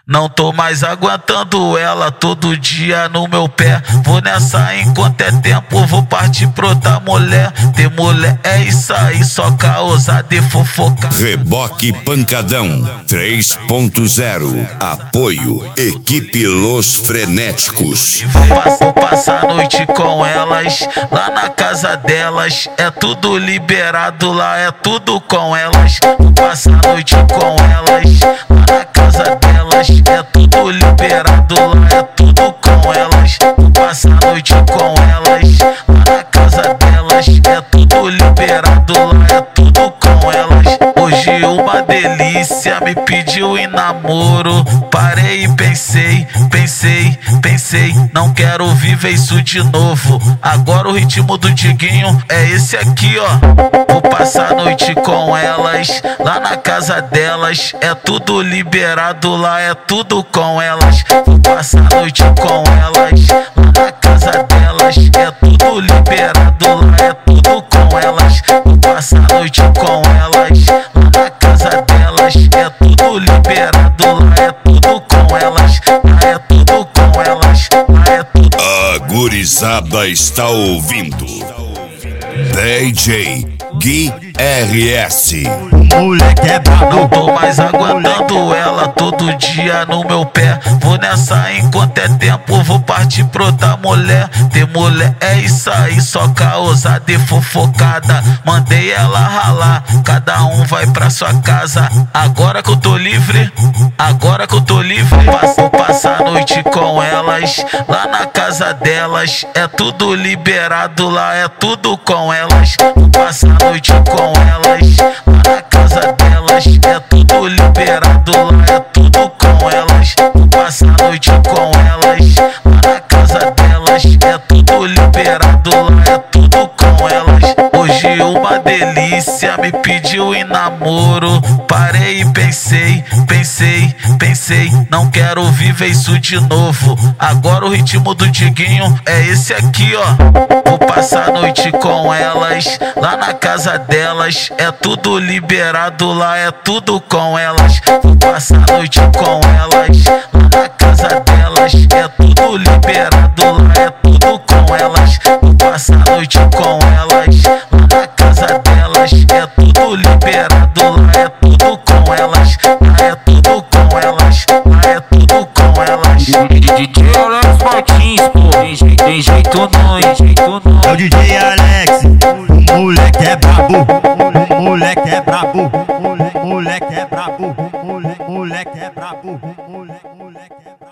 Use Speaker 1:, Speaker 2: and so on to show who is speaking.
Speaker 1: Não tô mais aguentando ela todo dia no meu pé. Vou nessa enquanto é tempo, vou partir pra outra mulher. Ter mulher é isso aí, só causar de fofocar.
Speaker 2: Reboque Pancadão 3.0. Apoio Equipe Los Frenéticos.
Speaker 1: Vou passar a noite com elas, lá na casa delas. É tudo liberado lá, é tudo com elas. Vou passar a noite com elas, lá na casa delas. É tudo liberado lá, é tudo com elas. Vou passar a noite com elas, lá na casa delas. É tudo liberado lá, é tudo com elas. Hoje uma delícia me pediu em namoro. Parei e pensei, não quero viver isso de novo. Agora o ritmo do Diguinho é esse aqui, ó. Vou passar a noite com elas, lá na casa delas. É tudo liberado lá, é tudo com elas. Vou passar a noite com elas, lá na casa delas. É tudo liberado lá, é tudo com elas. Vou passar a noite com elas, lá na casa delas. É tudo liberado lá, é tudo com elas. Lá é tudo com elas, lá é tudo.
Speaker 2: A gurizada está ouvindo DJ Gui RS.
Speaker 3: Moleque é brabo.
Speaker 1: Não tô mais aguentando ela todo dia no meu pé. Vou nessa enquanto é tempo, vou partir pra outra mulher. Ter mulher é isso aí, só causar de fofocada. Mandei ela ralar, cada um vai pra sua casa. Agora que eu tô livre, vou passar a noite com elas, lá na casa delas. É tudo liberado lá, é tudo com elas. Vou passar a noite com elas, lá na casa delas. É tudo liberado lá, é tudo com elas. Vou passar a noite com elas, lá na casa delas. É tudo liberado lá, é tudo com elas. Hoje uma delícia me pediu em namoro. Parei e pensei, não quero viver isso de novo. Agora o ritmo do Diguinho é esse aqui, ó. Vou passar a noite com elas, lá na casa delas. É tudo liberado lá, é tudo com elas. Vou passar a noite com elas, lá na casa delas. É tudo liberado lá, é tudo com elas. Vou passar a noite com elas, lá na casa delas. É tudo liberado lá, é tudo com elas. Lá é tudo com elas, lá é tudo com elas.
Speaker 4: DJ Alex Martins, pô, tem jeito não.
Speaker 3: É o DJ Alex. Moleque é brabo. Moleque é brabo. Moleque é brabo. Moleque é brabo. Moleque é brabo.